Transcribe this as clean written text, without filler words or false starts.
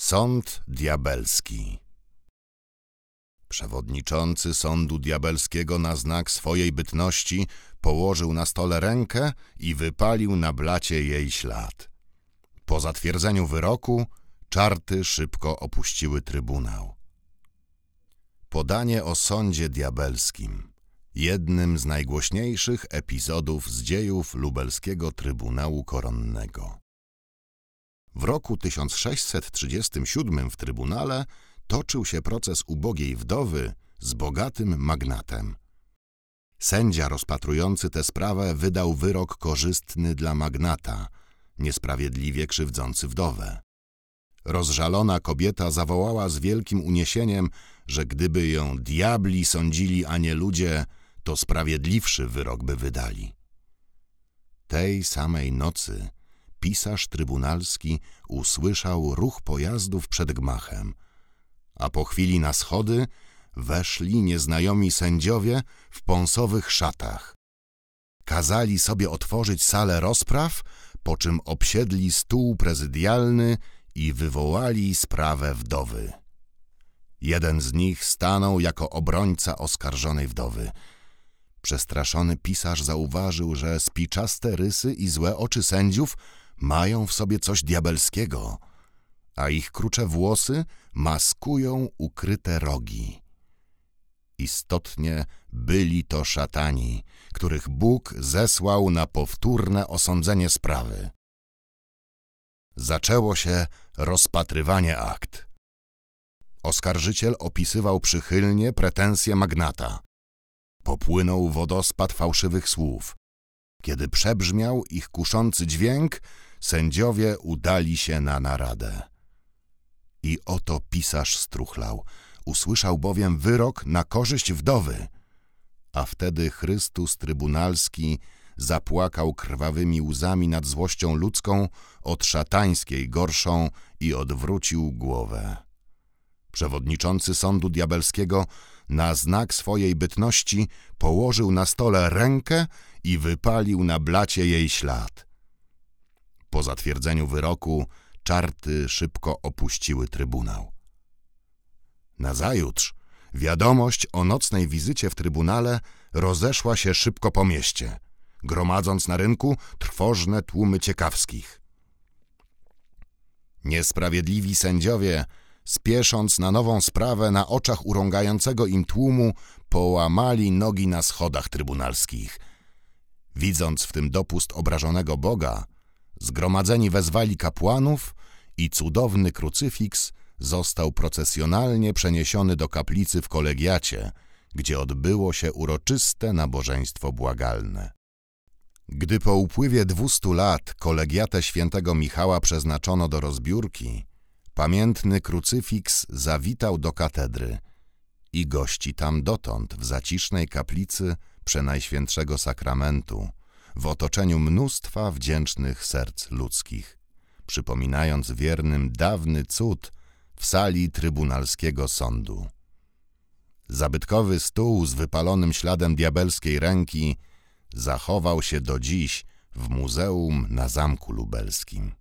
Sąd diabelski. Przewodniczący sądu diabelskiego na znak swojej bytności położył na stole rękę i wypalił na blacie jej ślad. Po zatwierdzeniu wyroku czarty szybko opuściły trybunał. Podanie o sądzie diabelskim. Jednym z najgłośniejszych epizodów z dziejów lubelskiego Trybunału Koronnego. W roku 1637 w Trybunale toczył się proces ubogiej wdowy z bogatym magnatem. Sędzia rozpatrujący tę sprawę wydał wyrok korzystny dla magnata, niesprawiedliwie krzywdzący wdowę. Rozżalona kobieta zawołała z wielkim uniesieniem, że gdyby ją diabli sądzili, a nie ludzie, to sprawiedliwszy wyrok by wydali. Tej samej nocy pisarz trybunalski usłyszał ruch pojazdów przed gmachem, a po chwili na schody weszli nieznajomi sędziowie w pąsowych szatach. Kazali sobie otworzyć salę rozpraw, po czym obsiedli stół prezydialny i wywołali sprawę wdowy. Jeden z nich stanął jako obrońca oskarżonej wdowy. Przestraszony pisarz zauważył, że spiczaste rysy i złe oczy sędziów mają w sobie coś diabelskiego, a ich krucze włosy maskują ukryte rogi. Istotnie byli to szatani, których Bóg zesłał na powtórne osądzenie sprawy. Zaczęło się rozpatrywanie akt. Oskarżyciel opisywał przychylnie pretensje magnata. Popłynął wodospad fałszywych słów. Kiedy przebrzmiał ich kuszący dźwięk, sędziowie udali się na naradę. I oto pisarz struchlał. Usłyszał bowiem wyrok na korzyść wdowy. A wtedy Chrystus trybunalski zapłakał krwawymi łzami nad złością ludzką, od szatańskiej gorszą, i odwrócił głowę. Przewodniczący sądu diabelskiego na znak swojej bytności położył na stole rękę i wypalił na blacie jej ślad. Po zatwierdzeniu wyroku czarty szybko opuściły trybunał. Nazajutrz wiadomość o nocnej wizycie w trybunale rozeszła się szybko po mieście, gromadząc na rynku trwożne tłumy ciekawskich. Niesprawiedliwi sędziowie, spiesząc na nową sprawę na oczach urągającego im tłumu, połamali nogi na schodach trybunalskich. Widząc w tym dopust obrażonego Boga, zgromadzeni wezwali kapłanów i cudowny krucyfiks został procesjonalnie przeniesiony do kaplicy w kolegiacie, gdzie odbyło się uroczyste nabożeństwo błagalne. Gdy po upływie 200 lat kolegiatę świętego Michała przeznaczono do rozbiórki, pamiętny krucyfiks zawitał do katedry i gości tam dotąd w zacisznej kaplicy Przenajświętszego Sakramentu, w otoczeniu mnóstwa wdzięcznych serc ludzkich, przypominając wiernym dawny cud w sali trybunalskiego sądu. Zabytkowy stół z wypalonym śladem diabelskiej ręki zachował się do dziś w muzeum na Zamku Lubelskim.